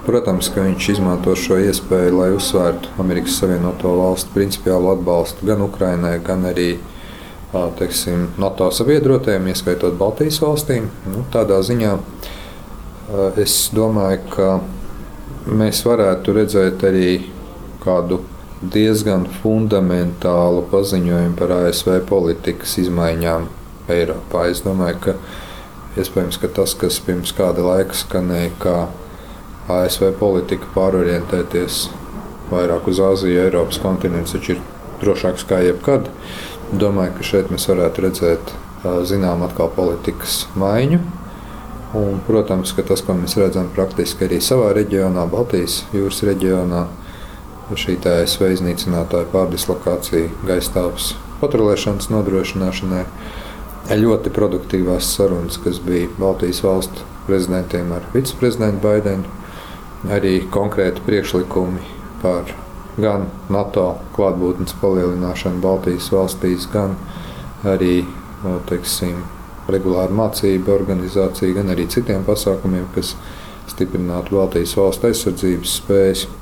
Protams, ka viņš izmanto šo iespēju, lai uzsvērtu Amerikas Savienoto Valstu principiālu atbalstu gan Ukrainai, gan arī NATO sabiedrotajiem, ieskaitot Baltijas valstīm. Tādā ziņā es domāju, ka mēs varētu redzēt arī kādu diezgan fundamentālu paziņojumu par ASV politikas izmaiņām Eiropā. Es domāju, ka iespējams, ka tas, kas pirms kāda laika skanēja, kā ASV politika pārorientēties vairāk uz Āziju, Eiropas kontinents taču ir drošāks kā jebkad. Domāju, ka šeit mēs varētu redzēt zinām atkal politikas maiņu. Un, protams, ka tas, ko mēs redzam praktiski arī savā reģionā, Baltijas jūras reģionā, šī ASV iznīcinātāja pārdislokācija gaistāvs patrulēšanas nodrošināšanai, ļoti produktīvās sarunas, kas bija Baltijas valstu prezidentiem ar viceprezidentu Baidenu, arī konkrēti priekšlikumi par gan NATO klātbūtnes palielināšanu Baltijas valstīs, gan arī, regulāru mācību organizāciju, gan arī citiem pasākumiem, kas stiprinātu Baltijas valstu aizsardzības spējas.